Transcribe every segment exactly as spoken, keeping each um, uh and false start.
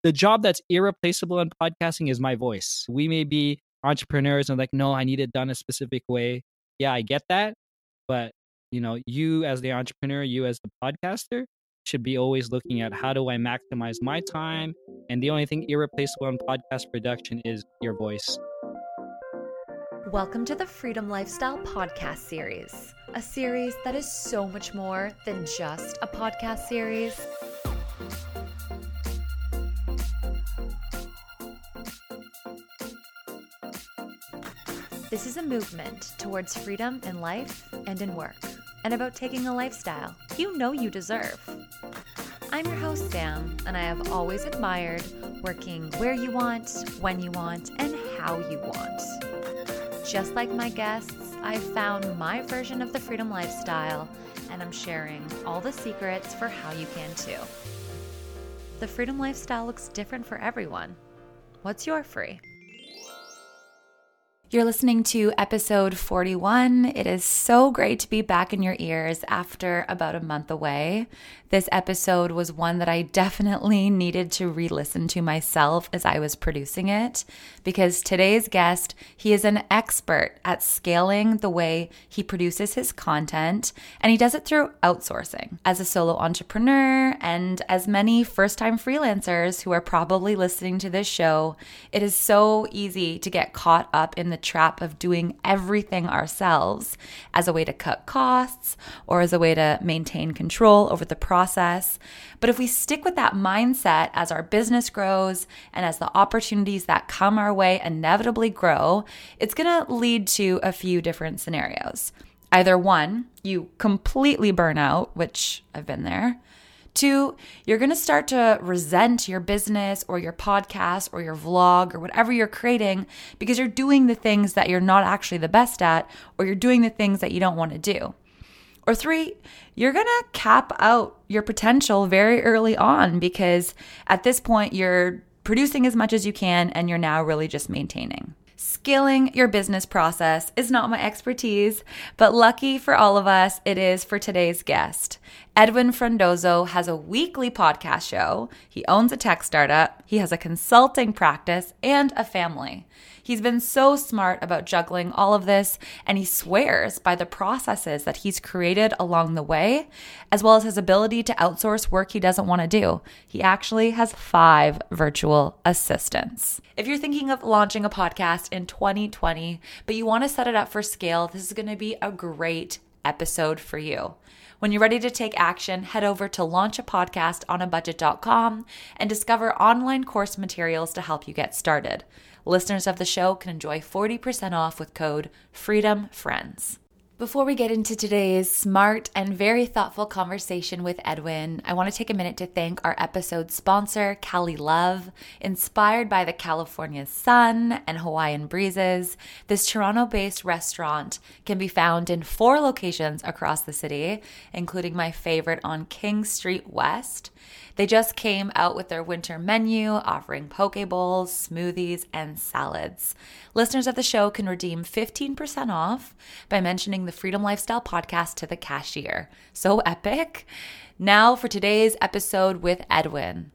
the job that's irreplaceable in podcasting is my voice. We may be entrepreneurs and like, no, I need it done a specific way. Yeah, I get that. But, you know, you as the entrepreneur, you as the podcaster should be always looking at how do I maximize my time? And the only thing irreplaceable in podcast production is your voice. Welcome to the Freedom Lifestyle Podcast Series, a series that is so much more than just a podcast series. This is a movement towards freedom in life and in work, and about taking a lifestyle you know you deserve. I'm your host, Sam, and I have always admired working where you want, when you want, and how you want. Just like my guests, I've found my version of the freedom lifestyle, and I'm sharing all the secrets for how you can too. The freedom lifestyle looks different for everyone. What's your free? You're listening to episode forty-one. It is so great to be back in your ears after about a month away. This episode was one that I definitely needed to re-listen to myself as I was producing it, because today's guest, he is an expert at scaling the way he produces his content, and he does it through outsourcing. As a solo entrepreneur and as many first-time freelancers who are probably listening to this show, it is so easy to get caught up in the trap of doing everything ourselves as a way to cut costs or as a way to maintain control over the process. But if we stick with that mindset as our business grows and as the opportunities that come our way inevitably grow, it's going to lead to a few different scenarios. Either one, you completely burn out, which I've been there. Two, you're going to start to resent your business or your podcast or your vlog or whatever you're creating because you're doing the things that you're not actually the best at, or you're doing the things that you don't want to do. Or three, you're going to cap out your potential very early on because at this point you're producing as much as you can and you're now really just maintaining. Scaling your business process is not my expertise, but lucky for all of us, it is for today's guest. Edwin Frondozo has a weekly podcast show. He owns a tech startup. He has a consulting practice and a family. He's been so smart about juggling all of this, and he swears by the processes that he's created along the way, as well as his ability to outsource work he doesn't want to do. He actually has five virtual assistants. If you're thinking of launching a podcast in twenty twenty, but you want to set it up for scale, this is going to be a great episode for you. When you're ready to take action, head over to launch a podcast on a budget dot com and discover online course materials to help you get started. Listeners of the show can enjoy forty percent off with code FREEDOMFRIENDS. Before we get into today's smart and very thoughtful conversation with Edwin, I want to take a minute to thank our episode sponsor, Cali Love. Inspired by the California sun and Hawaiian breezes, this Toronto-based restaurant can be found in four locations across the city, including my favorite on King Street West. They just came out with their winter menu, offering poke bowls, smoothies, and salads. Listeners of the show can redeem fifteen percent off by mentioning the Freedom Lifestyle Podcast to the cashier. So epic. Now for today's episode with Edwin.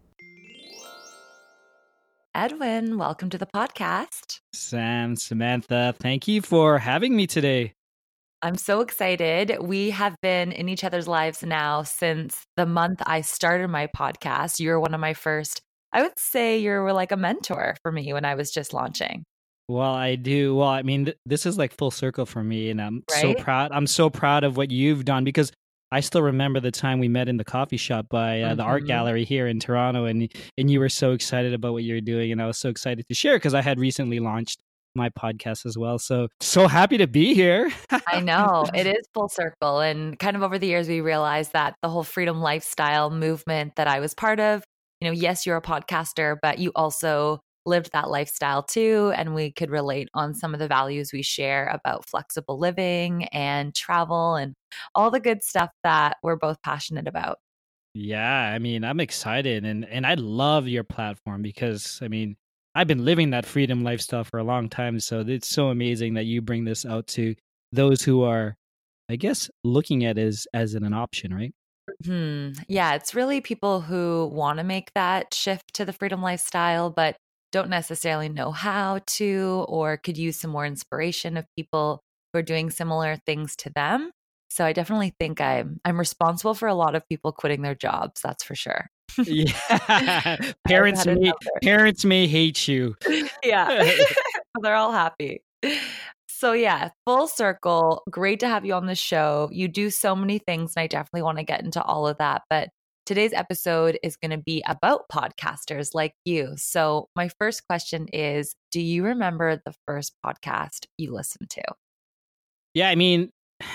Edwin, welcome to the podcast. Sam, Samantha, thank you for having me today. I'm so excited. We have been in each other's lives now since the month I started my podcast. You were one of my first, I would say you were like a mentor for me when I was just launching. Well, I do. Well, I mean, th- this is like full circle for me, and I'm so Right? proud. I'm so proud of what you've done because I still remember the time we met in the coffee shop by uh, the art Mhm. gallery here in Toronto, and and you were so excited about what you're doing, and I was so excited to share because I had recently launched my podcast as well. So so happy to be here. I know it is full circle. And kind of over the years, we realized that the whole freedom lifestyle movement that I was part of, you know, yes, you're a podcaster, but you also lived that lifestyle too. And we could relate on some of the values we share about flexible living and travel and all the good stuff that we're both passionate about. Yeah, I mean, I'm excited, and and I love your platform because I mean, I've been living that freedom lifestyle for a long time, so it's so amazing that you bring this out to those who are, I guess, looking at it as as an option, right? Hmm. Yeah, it's really people who want to make that shift to the freedom lifestyle, but don't necessarily know how to, or could use some more inspiration of people who are doing similar things to them. So I definitely think I'm I'm responsible for a lot of people quitting their jobs. That's for sure. Yeah, I've parents had a may number. parents may hate you. Yeah. They're all happy. So yeah, full circle. Great to have you on the show. You do so many things, and I definitely want to get into all of that. But today's episode is going to be about podcasters like you. So my first question is, do you remember the first podcast you listened to? Yeah, I mean,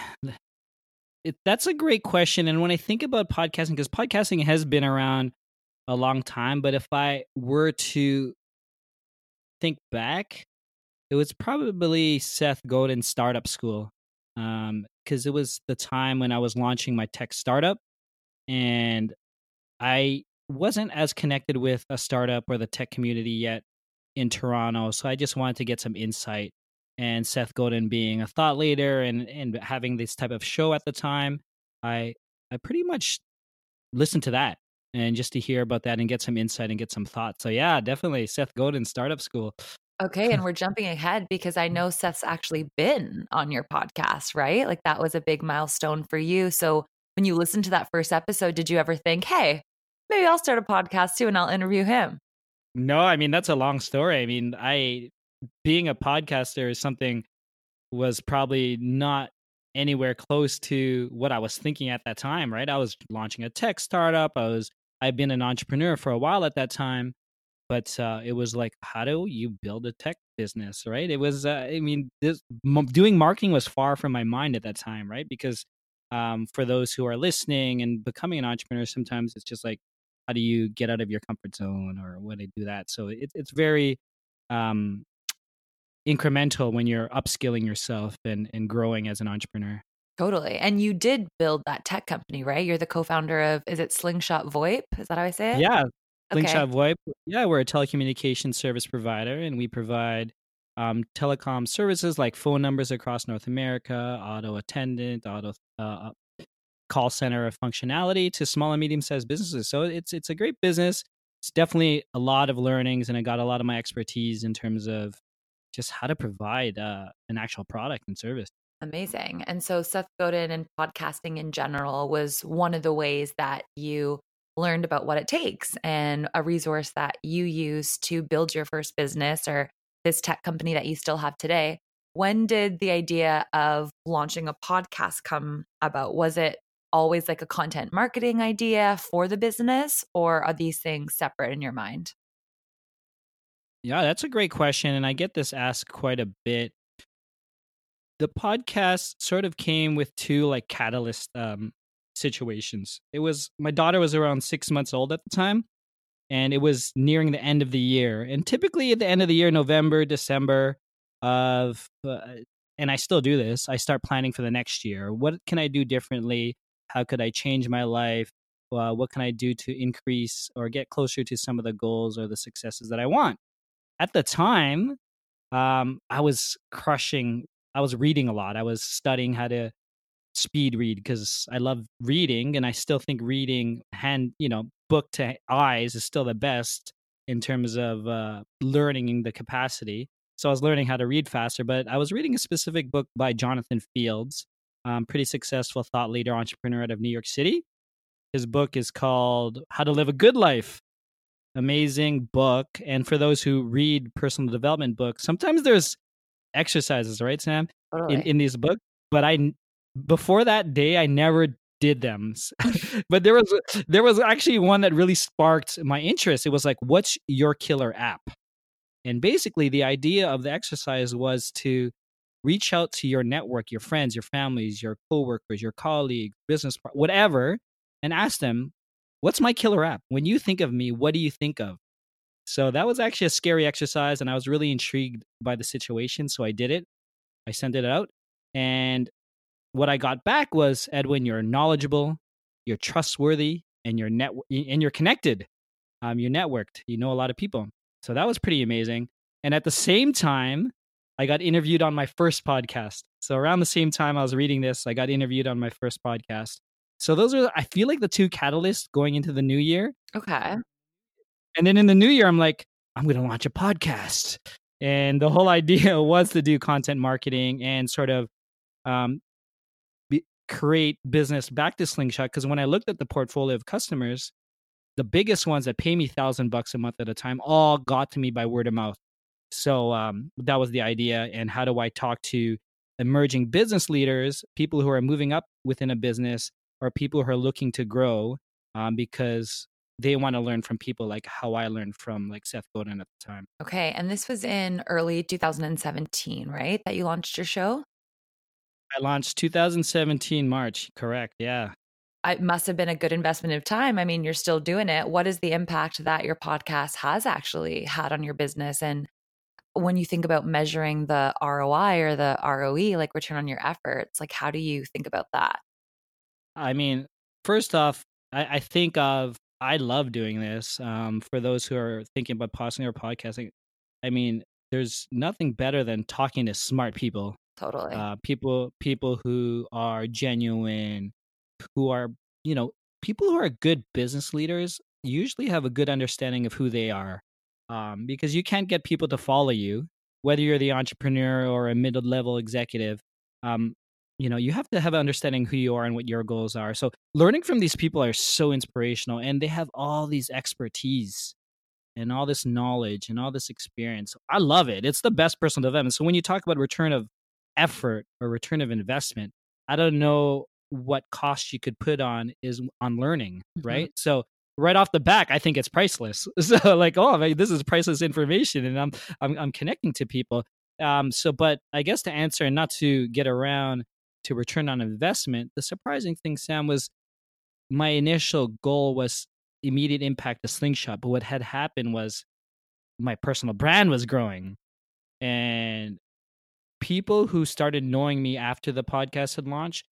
it, that's a great question. And when I think about podcasting, because podcasting has been around a long time, but if I were to think back, it was probably Seth Godin's Startup School, um, because it was the time when I was launching my tech startup, and I wasn't as connected with a startup or the tech community yet in Toronto, so I just wanted to get some insight. And Seth Godin being a thought leader and and having this type of show at the time, I I pretty much listened to that and just to hear about that and get some insight and get some thoughts. So yeah, definitely Seth Godin Startup School. Okay, and we're jumping ahead because I know Seth's actually been on your podcast, right? Like that was a big milestone for you. So when you listened to that first episode, did you ever think, hey, maybe I'll start a podcast too and I'll interview him? No, I mean that's a long story. I mean, I being a podcaster is something was probably not anywhere close to what I was thinking at that time, right? I was launching a tech startup. I was I've been an entrepreneur for a while at that time, but uh, it was like, how do you build a tech business, right? It was, uh, I mean, this m- doing marketing was far from my mind at that time, right? Because um, for those who are listening and becoming an entrepreneur, sometimes it's just like, how do you get out of your comfort zone or what do you do that? So it, it's very um, incremental when you're upskilling yourself and, and growing as an entrepreneur. Totally. And you did build that tech company, right? You're the co-founder of, is it Slingshot VoIP? Is that how I say it? Yeah, Okay. Slingshot VoIP. Yeah, we're a telecommunications service provider, and we provide um, telecom services like phone numbers across North America, auto attendant, auto uh, call center functionality to small and medium sized businesses. So it's it's a great business. It's definitely a lot of learnings, and I got a lot of my expertise in terms of just how to provide uh, an actual product and service. Amazing. And so Seth Godin and podcasting in general was one of the ways that you learned about what it takes and a resource that you use to build your first business or this tech company that you still have today. When did the idea of launching a podcast come about? Was it always like a content marketing idea for the business, or are these things separate in your mind? Yeah, that's a great question, and I get this asked quite a bit. The podcast sort of came with two like catalyst um, situations. It was my daughter was around six months old at the time, and it was nearing the end of the year. And typically at the end of the year, November, December, of uh, and I still do this. I start planning for the next year. What can I do differently? How could I change my life? Uh, what can I do to increase or get closer to some of the goals or the successes that I want? At the time, um, I was crushing. I was reading a lot. I was studying how to speed read because I love reading, and I still think reading hand, you know, book to eyes is still the best in terms of uh, learning the capacity. So I was learning how to read faster, but I was reading a specific book by Jonathan Fields, um, pretty successful thought leader, entrepreneur out of New York City. His book is called How to Live a Good Life. Amazing book. And for those who read personal development books, sometimes there's exercises, right, Sam, in Totally. in these books. But I before that day, I never did them. But there was there was actually one that really sparked my interest. It was like, "What's your killer app?" And basically, the idea of the exercise was to reach out to your network, your friends, your families, your coworkers, your colleagues, business, par- whatever, and ask them, "What's my killer app? When you think of me, what do you think of?" So that was actually a scary exercise, and I was really intrigued by the situation. So I did it. I sent it out. And what I got back was, Edwin, you're knowledgeable, you're trustworthy, and you're net and you're connected. Um, you're networked. You know a lot of people. So that was pretty amazing. And at the same time, I got interviewed on my first podcast. So around the same time I was reading this, I got interviewed on my first podcast. So those are, I feel like, the two catalysts going into the new year. Okay. And then in the new year, I'm like, I'm going to launch a podcast. And the whole idea was to do content marketing and sort of um, be, create business back to Slingshot. Because when I looked at the portfolio of customers, the biggest ones that pay me thousand bucks a month at a time all got to me by word of mouth. So um, that was the idea. And how do I talk to emerging business leaders, people who are moving up within a business, or people who are looking to grow, um, because they want to learn from people like how I learned from like Seth Godin at the time. Okay. And this was in early two thousand seventeen, right? That you launched your show? I launched two thousand seventeen March. Correct. Yeah. It must have been a good investment of time. I mean, you're still doing it. What is the impact that your podcast has actually had on your business? And when you think about measuring the R O I or the R O E, like return on your efforts, like how do you think about that? I mean, first off, I, I think of, I love doing this. Um, for those who are thinking about pausing or podcasting, I mean, there's nothing better than talking to smart people. Totally. Uh, people, people who are genuine, who are, you know, people who are good business leaders usually have a good understanding of who they are. Um, because you can't get people to follow you, whether you're the entrepreneur or a middle-level executive. Um, you know, you have to have an understanding who you are and what your goals are. So learning from these people are so inspirational, and they have all these expertise and all this knowledge and all this experience. I love it. It's the best personal development. So when you talk about return of effort or return of investment, I don't know what cost you could put on is on learning, Mhm. right? So right off the back, I think it's priceless. So like, oh, man, this is priceless information, and I'm I'm I'm connecting to people. Um, so, but I guess to answer and not to get around to return on investment, the surprising thing, Sam, was my initial goal was immediate impact to Slingshot. But what had happened was my personal brand was growing, and people who started knowing me after the podcast had launched,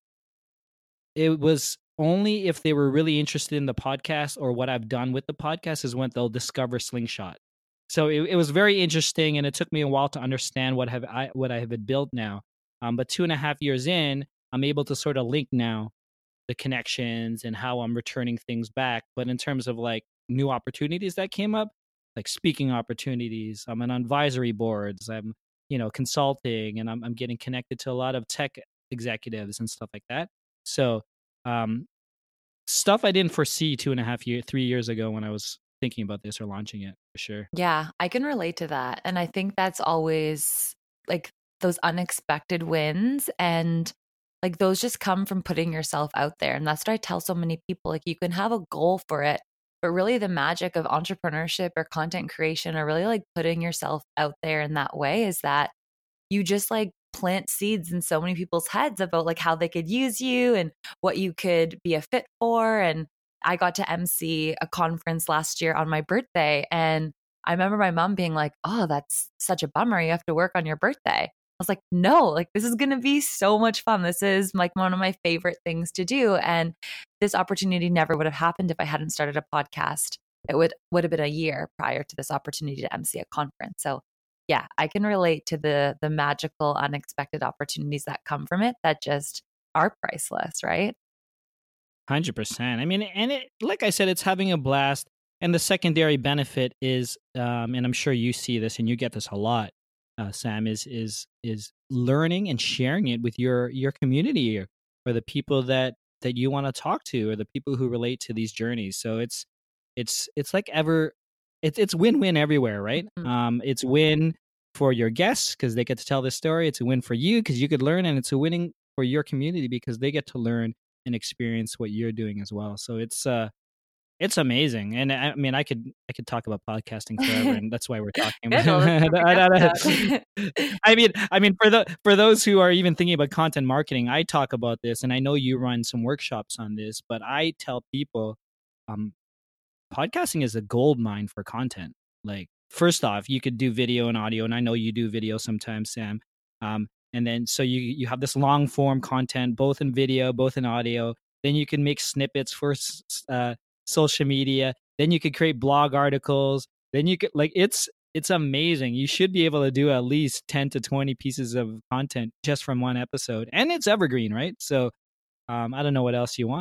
it was only if they were really interested in the podcast or what I've done with the podcast is when they'll discover Slingshot. So it, it was very interesting, and it took me a while to understand what have I what I have built now. Um, but two and a half years in, I'm able to sort of link now the connections and how I'm returning things back. But in terms of like new opportunities that came up, like speaking opportunities, I'm on advisory boards, I'm, you know, consulting, and I'm, I'm getting connected to a lot of tech executives and stuff like that. So, um, stuff I didn't foresee two and a half year, three years ago when I was thinking about this or launching it, for sure. Yeah, I can relate to that. And I think that's always like those unexpected wins, and like those just come from putting yourself out there. And that's what I tell so many people. Like you can have a goal for it, but really the magic of entrepreneurship or content creation or really like putting yourself out there in that way is that you just like plant seeds in so many people's heads about like how they could use you and what you could be a fit for. And I got to M C a conference last year on my birthday, and I remember my mom being like, "Oh, that's such a bummer. You have to work on your birthday." I was like, "No, like this is going to be so much fun. This is like one of my favorite things to do." And this opportunity never would have happened if I hadn't started a podcast. It would would have been a year prior to this opportunity to M C a conference. So yeah, I can relate to the the magical, unexpected opportunities that come from it that just are priceless, right? one hundred percent. I mean, and it, like I said, it's having a blast. And the secondary benefit is, um, and I'm sure you see this and you get this a lot, uh, Sam, is is is learning and sharing it with your your community, or, or the people that that you want to talk to, or the people who relate to these journeys. So it's it's it's like ever, it's it's win win everywhere, right? Mhm. Um, it's win for your guests because they get to tell this story. It's a win for you because you could learn, and it's a winning for your community because they get to learn and experience what you're doing as well. So it's uh it's amazing. And I, I mean I could I could talk about podcasting forever, and that's why we're talking. Good, well, that's perfect episode. I mean I mean for the for those who are even thinking about content marketing, I talk about this, and I know you run some workshops on this, but I tell people um podcasting is a gold mine for content. Like first off, you could do video and audio, and I know you do video sometimes, Sam. Um and then so you you have this long form content, both in video, both in audio. Then you can make snippets for uh, social media. Then you could create blog articles. Then you could like it's it's amazing. You should be able to do at least ten to twenty pieces of content just from one episode, and it's evergreen, right? So um, I don't know what else you want.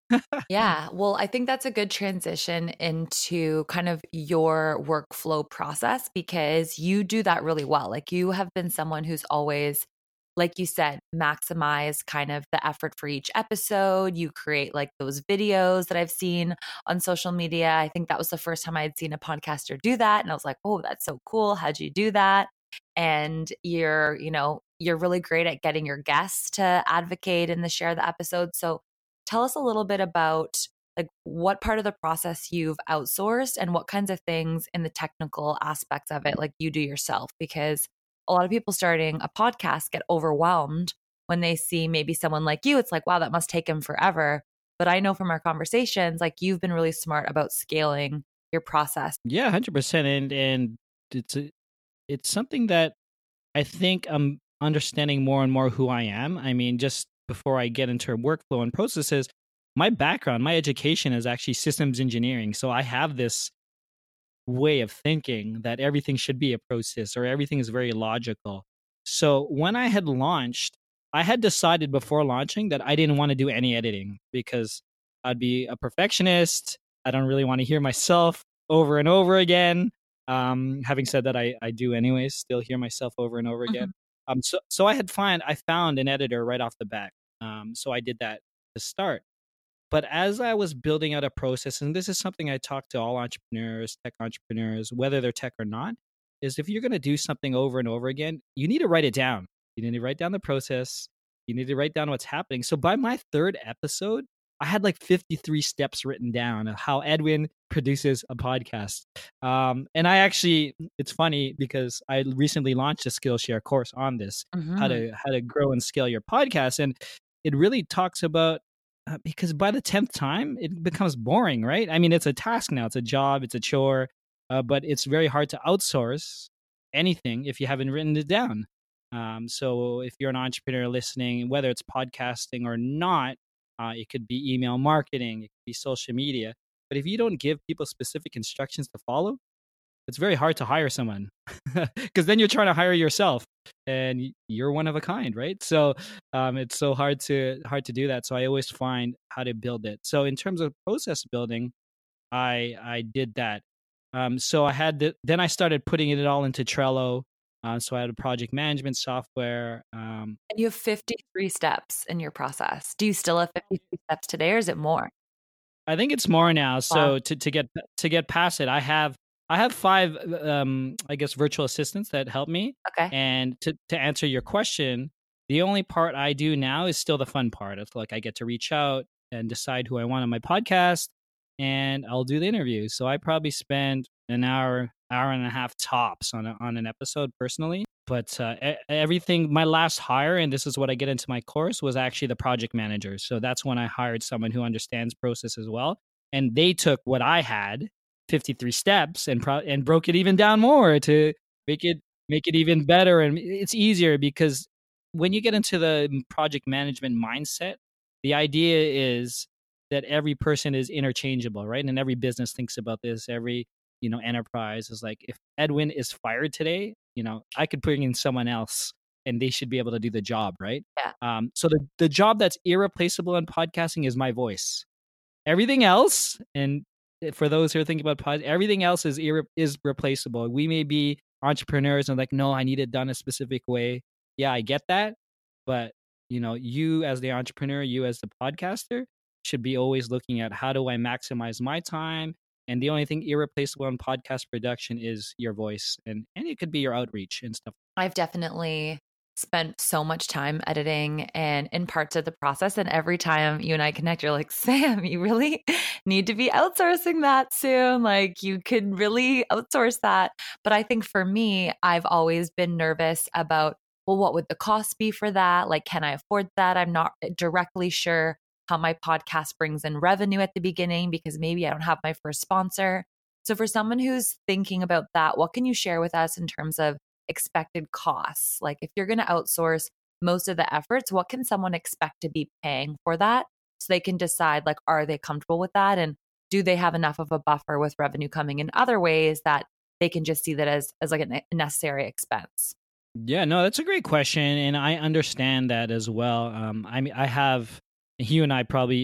Yeah. Well, I think that's a good transition into kind of your workflow process because you do that really well. Like you have been someone who's always, like you said, maximize kind of the effort for each episode. You create like those videos that I've seen on social media. I think that was the first time I had seen a podcaster do that. And I was like, oh, that's so cool. How'd you do that? And you're, you know, you're really great at getting your guests to advocate and to share the episode. So tell us a little bit about like what part of the process you've outsourced and what kinds of things in the technical aspects of it like you do yourself, because a lot of people starting a podcast get overwhelmed when they see maybe someone like you. It's like, wow, that must take them forever. But I know from our conversations, like you've been really smart about scaling your process. Yeah, one hundred percent. And and it's a, it's something that I think I'm understanding more and more who I am. I mean, just before I get into workflow and processes, my background, my education is actually systems engineering. So I have this way of thinking that everything should be a process or everything is very logical. So when I had launched, I had decided before launching that I didn't want to do any editing because I'd be a perfectionist. I don't really want to hear myself over and over again. Um, having said that, I, I do anyways, still hear myself over and over again. Mhm. Um, so so I had find I found an editor right off the bat. Um, so I did that to start. But as I was building out a process, and this is something I talk to all entrepreneurs, tech entrepreneurs, whether they're tech or not, is if you're going to do something over and over again, you need to write it down. You need to write down the process. You need to write down what's happening. So by my third episode, I had like fifty-three steps written down of how Edwin produces a podcast. Um, and I actually, it's funny because I recently launched a Skillshare course on this, how Mhm. to how to grow and scale your podcast, and it really talks about uh, because by the tenth time, it becomes boring, right? I mean, it's a task now, it's a job, it's a chore, uh, but it's very hard to outsource anything if you haven't written it down. Um, so if you're an entrepreneur listening, whether it's podcasting or not, uh, it could be email marketing, it could be social media. But if you don't give people specific instructions to follow, it's very hard to hire someone because then you're trying to hire yourself and y- you're one of a kind, right? So um, it's so hard to hard to do that. So I always find how to build it. So in terms of process building, I I did that. Um, so I had the, then I started putting it all into Trello. Uh, so I had a project management software. Um, And you have fifty-three steps in your process. Do you still have fifty-three steps today or is it more? I think it's more now. Wow. So to to get to get past it, I have I have five um I guess virtual assistants that help me. Okay. And to to answer your question, the only part I do now is still the fun part. It's like I get to reach out and decide who I want on my podcast, and I'll do the interviews. So I probably spend an hour, hour and a half tops on a, on an episode personally. But uh, e- everything, my last hire, and this is what I get into my course, was actually the project manager. So that's when I hired someone who understands process as well, and they took what I had, fifty-three steps, and pro- and broke it even down more to make it make it even better. And it's easier because when you get into the project management mindset, the idea is that every person is interchangeable, right? And every business thinks about this. Every you know enterprise is like, if Edwin is fired today, you know I could bring in someone else and they should be able to do the job, right? Yeah. Um, so the the job that's irreplaceable in podcasting is my voice. Everything else, and for those who are thinking about pod, everything else is irre- is replaceable. We may be entrepreneurs and like, no, I need it done a specific way. Yeah, I get that, but you know, you as the entrepreneur, you as the podcaster, should be always looking at how do I maximize my time. And the only thing irreplaceable in podcast production is your voice, and and it could be your outreach and stuff. I've definitely spent so much time editing and in parts of the process. And every time you and I connect, you're like, Sam, you really need to be outsourcing that soon. Like, you could really outsource that. But I think for me, I've always been nervous about, well, what would the cost be for that? Like, can I afford that? I'm not directly sure how my podcast brings in revenue at the beginning because maybe I don't have my first sponsor. So, for someone who's thinking about that, what can you share with us in terms of expected costs? Like, if you're going to outsource most of the efforts, what can someone expect to be paying for that so they can decide, like, are they comfortable with that? And do they have enough of a buffer with revenue coming in other ways that they can just see that as, as like a ne- necessary expense? Yeah, no, that's a great question, and I understand that as well. Um, I mean, I have you and I probably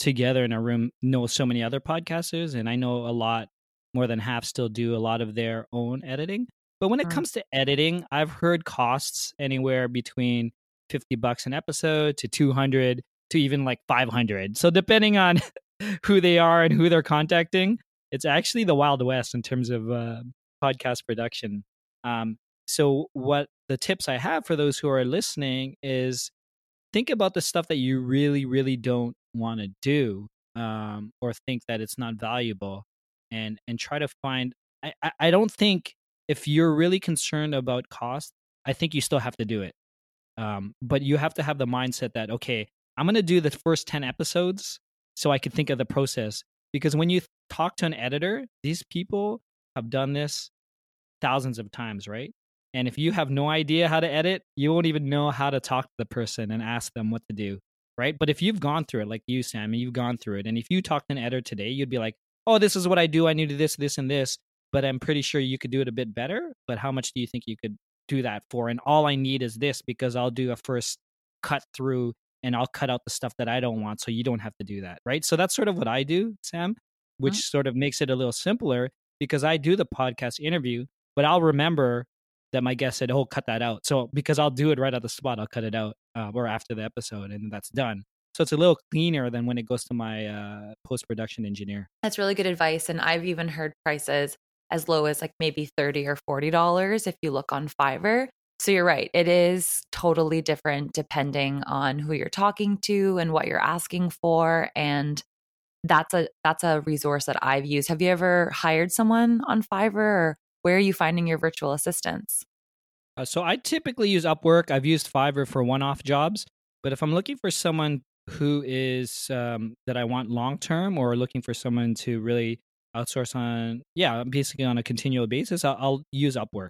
together in a room know so many other podcasters, and I know a lot more than half still do a lot of their own editing. But when it Mm. comes to editing, I've heard costs anywhere between fifty bucks an episode to two hundred to even like five hundred. So depending on who they are and who they're contacting, it's actually the Wild West in terms of uh, podcast production. Um, so what the tips I have for those who are listening is think about the stuff that you really, really don't want to do, um, or think that it's not valuable, and and try to find. I, I I don't think if you're really concerned about cost, I think you still have to do it. Um, but you have to have the mindset that okay, I'm going to do the first ten episodes so I can think of the process. Because when you talk to an editor, these people have done this thousands of times, right? And if you have no idea how to edit, you won't even know how to talk to the person and ask them what to do, right? But if you've gone through it, like you, Sam, and you've gone through it, and if you talk to an editor today, you'd be like, oh, this is what I do. I need to do this, this, and this, but I'm pretty sure you could do it a bit better. But how much do you think you could do that for? And all I need is this because I'll do a first cut through and I'll cut out the stuff that I don't want so you don't have to do that, right? So that's sort of what I do, Sam, which Mm. sort of makes it a little simpler because I do the podcast interview, but I'll remember that my guest said, "Oh, cut that out." So because I'll do it right at the spot, I'll cut it out uh, or after the episode, and that's done. So it's a little cleaner than when it goes to my uh, post production engineer. That's really good advice. And I've even heard prices as low as like maybe thirty or forty dollars if you look on Fiverr. So you're right. It is totally different depending on who you're talking to and what you're asking for. And that's a that's a resource that I've used. Have you ever hired someone on Fiverr, or where are you finding your virtual assistants? Uh, so I typically use Upwork. I've used Fiverr for one-off jobs, but if I'm looking for someone who is um, that I want long term, or looking for someone to really outsource on, yeah, basically on a continual basis, I'll, I'll use Upwork.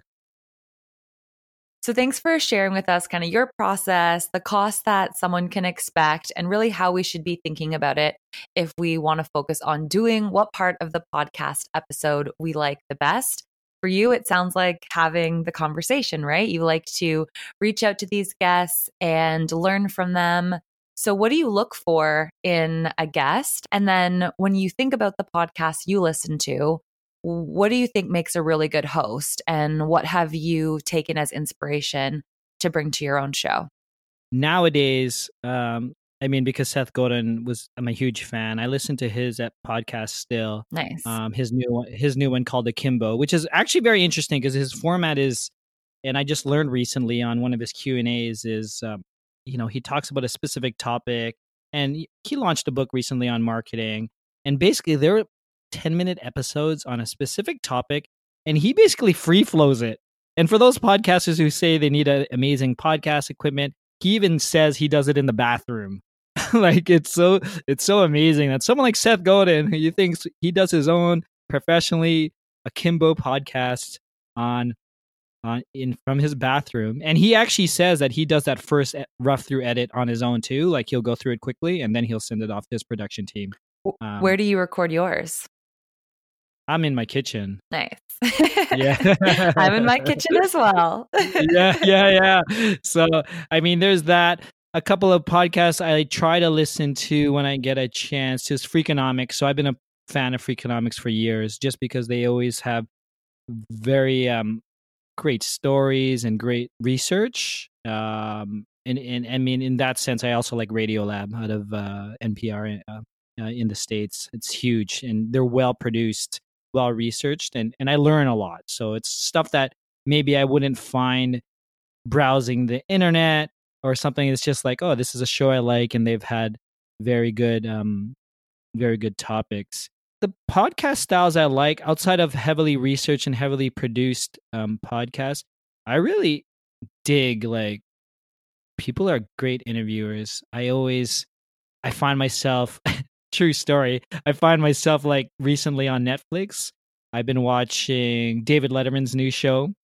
So thanks for sharing with us kind of your process, the cost that someone can expect, and really how we should be thinking about it if we want to focus on doing what part of the podcast episode we like the best. For you, it sounds like having the conversation, right? You like to reach out to these guests and learn from them. So what do you look for in a guest? And then when you think about the podcast you listen to, what do you think makes a really good host, and what have you taken as inspiration to bring to your own show? Nowadays, um, I mean, because Seth Godin was, I'm a huge fan. I listen to his uh, podcast still. Nice. Um, his new one, his new one called Akimbo, which is actually very interesting because his format is, and I just learned recently on one of his Q and A's is, um, you know, he talks about a specific topic, and he- he launched a book recently on marketing, and basically there were ten minute episodes on a specific topic, and he basically free flows it. And for those podcasters who say they need a, amazing podcast equipment, he even says he does it in the bathroom. Like it's so it's so amazing that someone like Seth Godin, who you think he does his own professionally Akimbo podcast on on in from his bathroom, and he actually says that he does that first e- rough through edit on his own too. Like he'll go through it quickly and then he'll send it off to his production team. Um, Where do you record yours? I'm in my kitchen. Nice. Yeah. I'm in my kitchen as well. yeah, yeah, yeah. So, I mean, there's that. A couple of podcasts I try to listen to when I get a chance. Just Freakonomics. So I've been a fan of Freakonomics for years, just because they always have very um, great stories and great research. Um, and, and I mean, in that sense, I also like Radiolab out of uh, N P R uh, uh, in the States. It's huge, and they're well produced, well researched, and, and I learn a lot. So it's stuff that maybe I wouldn't find browsing the internet or something. It's just like, oh, this is a show I like, and they've had very good, um, very good topics. The podcast styles I like, outside of heavily researched and heavily produced um, podcasts, I really dig like people are great interviewers. I always, I find myself, true story, I find myself like recently on Netflix, I've been watching David Letterman's new show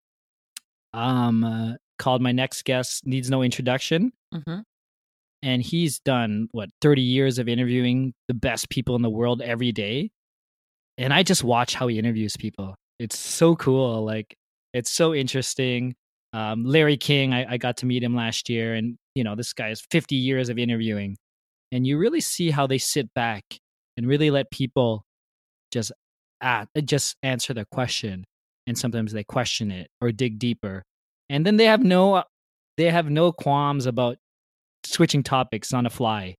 um, uh, called My Next Guest Needs No Introduction. Mm-hmm. And he's done, what, thirty years of interviewing the best people in the world every day. And I just watch how he interviews people. It's so cool. Like, it's so interesting. Um, Larry King, I, I got to meet him last year. And, you know, this guy has fifty years of interviewing. and you really see how they sit back and really let people just ah, just answer the question, and sometimes they question it or dig deeper, and then they have no they have no qualms about switching topics on the fly,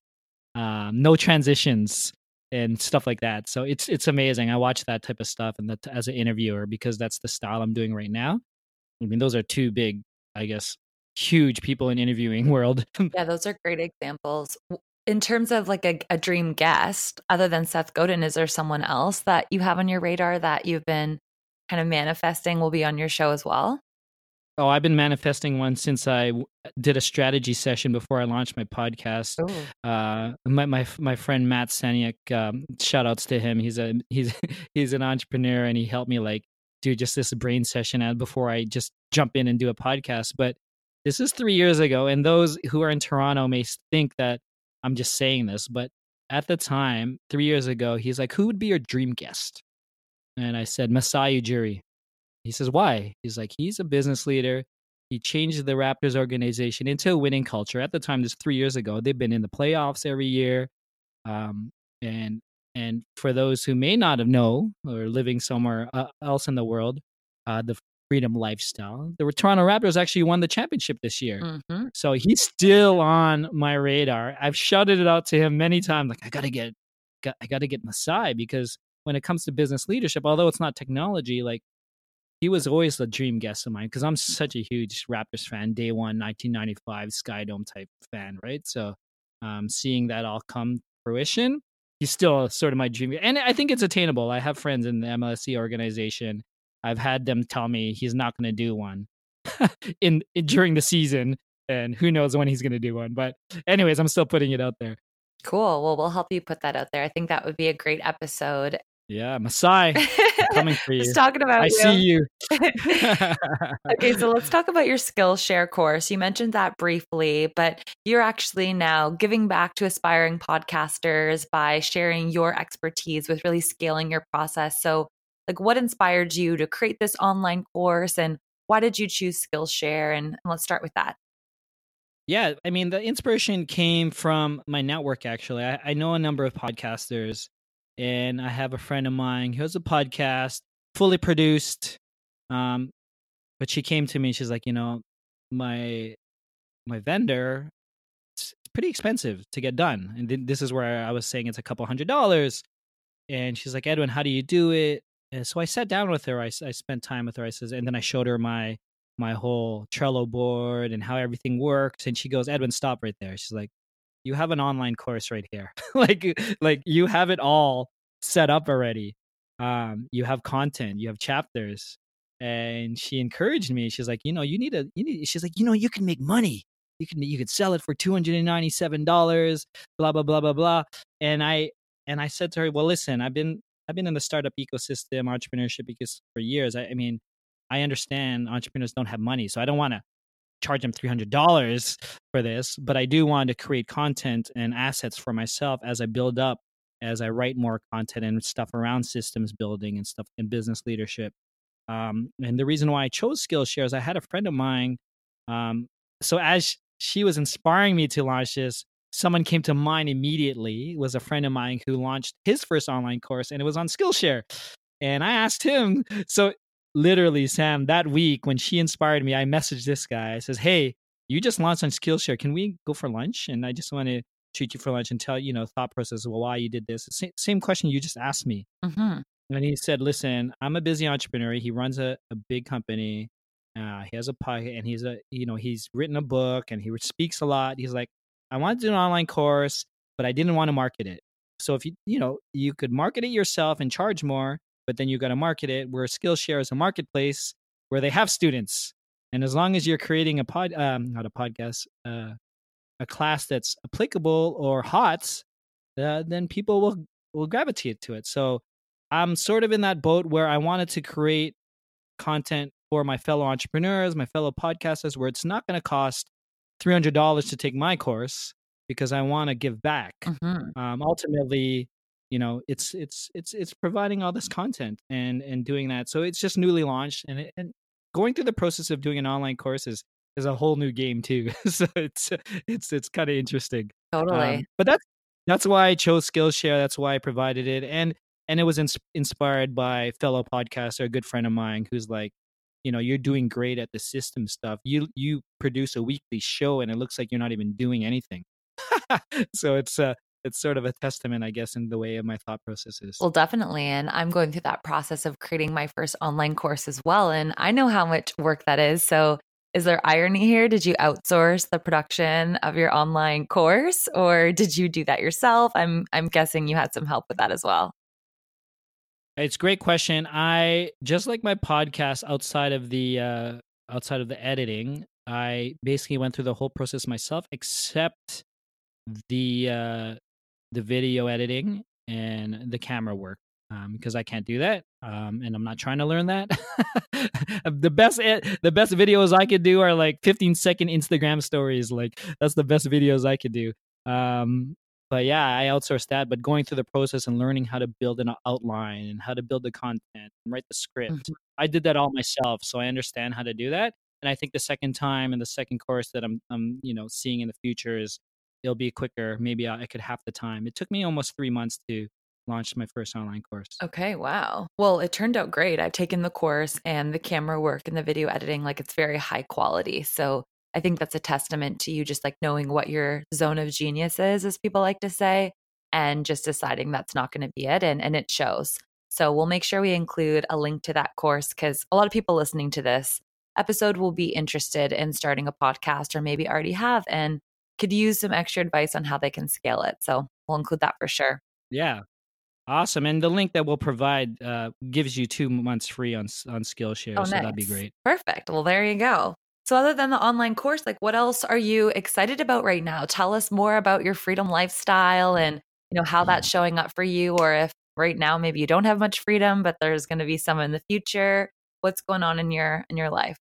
um, no transitions and stuff like that. So it's it's amazing. I watch that type of stuff, and that as an interviewer, because that's the style I'm doing right now. I mean, those are two big, I guess, huge people in interviewing world. Yeah, those are great examples. W- In terms of like a, a dream guest, other than Seth Godin, is there someone else that you have on your radar that you've been kind of manifesting will be on your show as well? Oh, I've been manifesting one since I w- did a strategy session before I launched my podcast. Oh, Uh, my my my friend Matt Saniak, um, shout outs to him. He's a he's he's an entrepreneur, and he helped me like do just this brain session uh, before I just jump in and do a podcast. But this is three years ago, and those who are in Toronto may s- think that I'm just saying this, but at the time, three years ago, he's like, "Who would be your dream guest?" And I said, Masai Ujiri. He says, why? He's like, he's a business leader. He changed the Raptors organization into a winning culture. At the time, this three years ago, they've been in the playoffs every year. Um, and and for those who may not have know or living somewhere uh, else in the world, uh, the freedom lifestyle, the Toronto Raptors actually won the championship this year. mm-hmm. So he's still on my radar. I've shouted it out to him many times. Like, I gotta get, got, I gotta get Masai, because when it comes to business leadership, although it's not technology, like he was always the dream guest of mine, because I'm such a huge Raptors fan, day one, nineteen ninety-five Skydome type fan, right? So um, seeing that all come to fruition, he's still sort of my dream. And I think it's attainable. I have friends in the M L S C organization. I've had them tell me he's not going to do one in, in during the season, and who knows when he's going to do one. But anyways, I'm still putting it out there. Cool. Well, we'll help you put that out there. I think that would be a great episode. Yeah, Masai, I'm coming for you. Just talking about I you. see you. Okay, so let's talk about your Skillshare course. You mentioned that briefly, but you're actually now giving back to aspiring podcasters by sharing your expertise with really scaling your process. So, like, what inspired you to create this online course, and why did you choose Skillshare? And, and let's start with that. Yeah, I mean, the inspiration came from my network, actually. I, I know a number of podcasters, and I have a friend of mine who has a podcast, fully produced. Um, but she came to me and she's like, you know, my my vendor, it's pretty expensive to get done. And then this is where I was saying it's a couple hundred dollars. And she's like, Edwin, how do you do it? And so I sat down with her. I, s- I spent time with her. I says, and then I showed her my my whole Trello board and how everything works. And she goes, Edwin, stop right there. She's like, you have an online course right here. like like you have it all set up already. Um, you have content, you have chapters. And she encouraged me. She's like, you know, you need a you need she's like, you know, you can make money. You can you could sell it for two hundred ninety-seven dollars, blah blah blah blah blah. And I and I said to her, well, listen, I've been I've been in the startup ecosystem, entrepreneurship ecosystem for years. I, I mean, I understand entrepreneurs don't have money, so I don't want to charge them three hundred dollars for this, but I do want to create content and assets for myself as I build up, as I write more content and stuff around systems building and stuff in business leadership. Um, and the reason why I chose Skillshare is I had a friend of mine. Um, so as she was inspiring me to launch this, someone came to mind immediately. It was a friend of mine who launched his first online course, and it was on Skillshare. And I asked him, so literally, Sam, that week when she inspired me, I messaged this guy. I says, hey, you just launched on Skillshare. Can we go for lunch? And I just want to treat you for lunch and tell, you know, thought process, well, why you did this. Same, same question you just asked me. Mm-hmm. And he said, listen, I'm a busy entrepreneur. He runs a, a big company. Uh, he has a pie, and he's a, you know, he's written a book, and he speaks a lot. He's like, I want to do an online course, but I didn't want to market it. So if you, you know, you could market it yourself and charge more, but then you got to market it, where Skillshare is a marketplace where they have students. And as long as you're creating a pod, um, not a podcast, uh, a class that's applicable or hot, uh, then people will, will gravitate to it. So I'm sort of in that boat where I wanted to create content for my fellow entrepreneurs, my fellow podcasters, where it's not going to cost three hundred dollars to take my course, because I want to give back. Mm-hmm. Um, ultimately, you know, it's it's it's it's providing all this content and and doing that. So it's just newly launched, and it, and going through the process of doing an online course is is a whole new game too. So it's it's it's kind of interesting. Totally. Um, but that's That's why I chose Skillshare. That's why I provided it. And and it was ins- inspired by fellow podcaster, a good friend of mine who's like, you know, you're doing great at the system stuff. You you produce a weekly show and it looks like you're not even doing anything. So it's uh it's sort of a testament, I guess, in the way of my thought processes. Well, definitely. And I'm going through that process of creating my first online course as well. And I know how much work that is. So, is there irony here? Did you outsource the production of your online course or did you do that yourself? I'm I'm guessing you had some help with that as well. It's a great question. I just like my podcast outside of the uh outside of the editing, I basically went through the whole process myself except the uh the video editing and the camera work, um, because I can't do that, um, and I'm not trying to learn that. the best ed- the best videos I could do are like fifteen second Instagram stories. Like that's the best videos I could do. Um, but yeah, I outsourced that. But going through the process and learning how to build an outline and how to build the content and write the script, Mhm. I did that all myself, so I understand how to do that. And I think the second time and the second course that I'm, I'm you know, seeing in the future is it'll be quicker. Maybe I I could half the time. It took me almost three months to launch my first online course. Okay, wow. Well, it turned out great. I've taken the course and the camera work and the video editing, like it's very high quality. So I think that's a testament to you just like knowing what your zone of genius is, as people like to say, and just deciding that's not going to be it. And, and it shows. So we'll make sure we include a link to that course because a lot of people listening to this episode will be interested in starting a podcast or maybe already have and could use some extra advice on how they can scale it. So we'll include that for sure. Yeah, awesome. And the link that we'll provide uh, gives you two months free on s- on Oh, Skillshare, so that'd be nice. great. Perfect. Well, there you go. So, other than the online course, like what else are you excited about right now? Tell us more about your freedom lifestyle and, you know, how that's showing up for you, or if right now maybe you don't have much freedom, but there's going to be some in the future. What's going on in your in your life?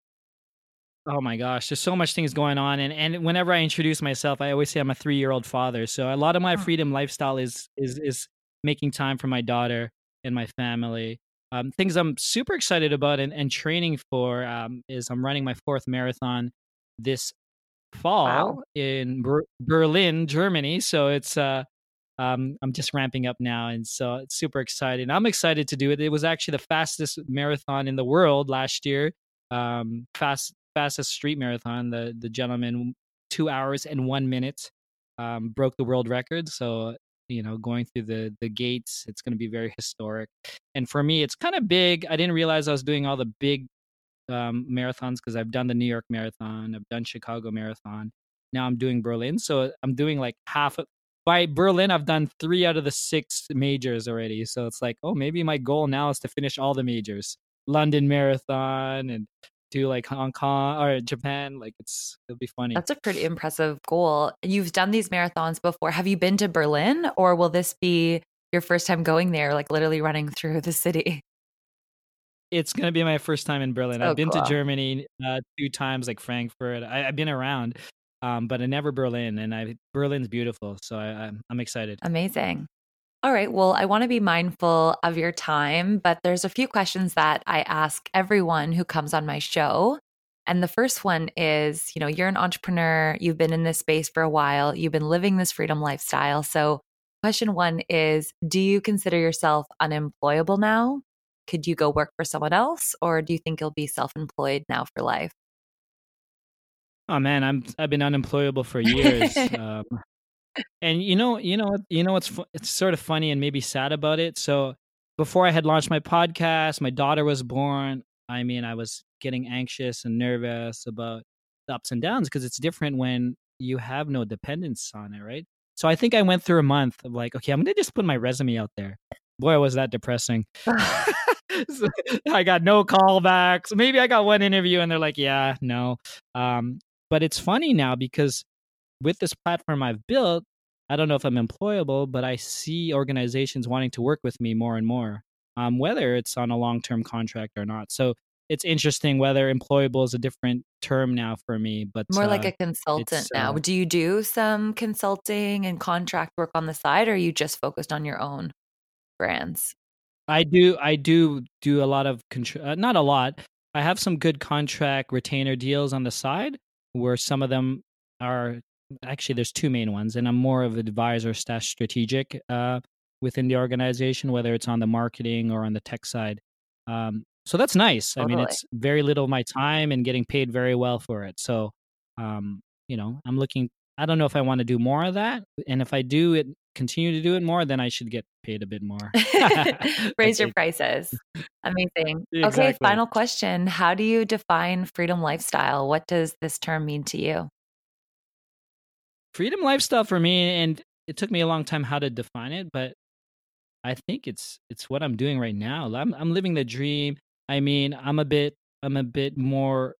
Oh my gosh, there's so much things going on, and and whenever I introduce myself, I always say I'm a three year old father. So a lot of my Mm. freedom lifestyle is is is making time for my daughter and my family. Um, things I'm super excited about and, and training for, um, is I'm running my fourth marathon this Wow. fall in Ber- Berlin, Germany. So it's uh, um, I'm just ramping up now, and so it's super exciting. I'm excited to do it. It was actually the fastest marathon in the world last year. Um, fast fastest street marathon. The the gentleman two hours and one minute, um, broke the world record. So you know, going through the the gates, it's going to be very historic. And for me, it's kind of big. I didn't realize I was doing all the big um, marathons because I've done the New York Marathon, I've done Chicago Marathon. Now I'm doing Berlin, so I'm doing like half of. By Berlin, I've done three out of the six majors already. So it's like, oh, maybe my goal now is to finish all the majors, London Marathon, and do like Hong Kong or Japan. Like it's it'll be funny. That's a pretty impressive goal. You've done these marathons before. Have you been to Berlin, or will this be your first time going there, like literally running through the city? It's gonna be my first time in Berlin. So I've been to cool. Germany uh, two times, like Frankfurt. I, I've been around, um, but I never Berlin, and I Berlin's beautiful, so I, I'm I'm excited. Amazing. All right. Well, I want to be mindful of your time, but there's a few questions that I ask everyone who comes on my show. And the first one is, you know, you're an entrepreneur, you've been in this space for a while, you've been living this freedom lifestyle. So, question one is, do you consider yourself unemployable now? Could you go work for someone else, or do you think you'll be self-employed now for life? Oh man, I'm I've been unemployable for years. Um, and you know, you know, what- you know what's fu- it's sort of funny and maybe sad about it. So before I had launched my podcast, my daughter was born. I mean, I was getting anxious and nervous about the ups and downs because it's different when you have no dependence on it, right? So I think I went through a month of like, okay, I'm gonna just put my resume out there. Boy, was that depressing. So I got no callbacks. Maybe I got one interview and they're like, yeah, no. Um, but it's funny now because with this platform I've built, I don't know if I'm employable, but I see organizations wanting to work with me more and more, um, whether it's on a long term contract or not. So it's interesting whether employable is a different term now for me, but More like uh, a consultant it's now. uh, Do you do some consulting and contract work on the side, or are you just focused on your own brands? I do I do do a lot of contr- uh, not a lot. I have some good contract retainer deals on the side where some of them are actually, there's two main ones, and I'm more of advisor slash strategic uh, within the organization, whether it's on the marketing or on the tech side. Um, so that's nice. I mean, Totally. it's very little of my time and getting paid very well for it. So, um, you know, I'm looking. I don't know if I want to do more of that, and if I do it, continue to do it more, then I should get paid a bit more. I Raise your think. prices. Amazing. Okay, Exactly. final question. How do you define freedom lifestyle? What does this term mean to you? Freedom lifestyle for me, and it took me a long time how to define it, but I think it's it's what I'm doing right now. I'm I'm living the dream. I mean, I'm a bit I'm a bit more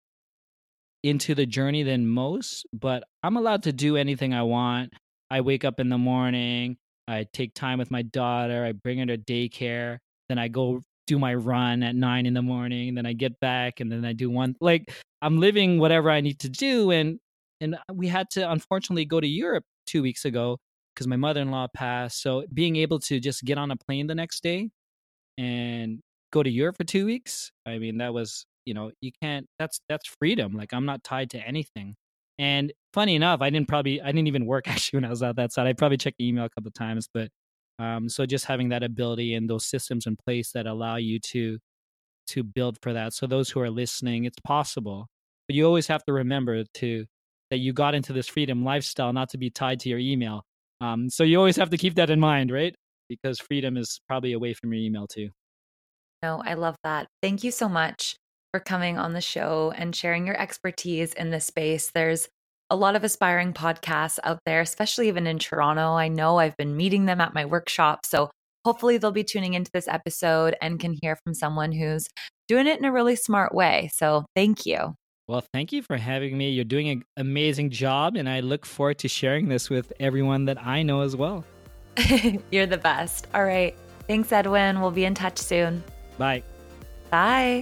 into the journey than most, but I'm allowed to do anything I want. I wake up in the morning, I take time with my daughter, I bring her to daycare, then I go do my run at nine in the morning, then I get back and then I do one like I'm living whatever I need to do and and we had to unfortunately go to Europe two weeks ago because my mother-in-law passed. So being able to just get on a plane the next day and go to Europe for two weeks. I mean, that was, you know, you can't that's that's freedom. Like I'm not tied to anything. And funny enough, I didn't probably I didn't even work actually when I was out that side. I probably checked the email a couple of times, but um so just having that ability and those systems in place that allow you to to build for that. So those who are listening, it's possible. But you always have to remember to that you got into this freedom lifestyle not to be tied to your email. Um so you always have to keep that in mind, right? Because freedom is probably away from your email too. No, I love that. Thank you so much for coming on the show and sharing your expertise in this space. There's a lot of aspiring podcasts out there, especially even in Toronto. I know I've been meeting them at my workshop. So hopefully they'll be tuning into this episode and can hear from someone who's doing it in a really smart way. So thank you. Well, thank you for having me. You're doing an amazing job, and I look forward to sharing this with everyone that I know as well. You're the best. All right. Thanks, Edwin. We'll be in touch soon. Bye. Bye.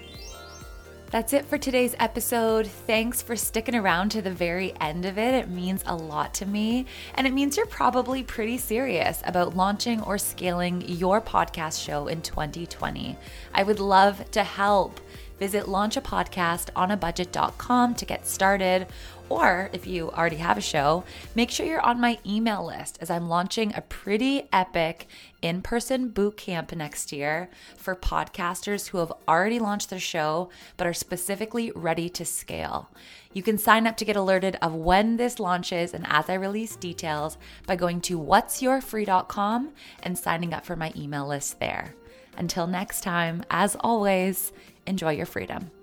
That's it for today's episode. Thanks for sticking around to the very end of it. It means a lot to me. And it means you're probably pretty serious about launching or scaling your podcast show in twenty twenty. I would love to help. Visit launch a podcast on a budget dot com to get started. Or if you already have a show, make sure you're on my email list as I'm launching a pretty epic in-person boot camp next year for podcasters who have already launched their show but are specifically ready to scale. You can sign up to get alerted of when this launches and as I release details by going to whats your free dot com and signing up for my email list there. Until next time, as always, enjoy your freedom.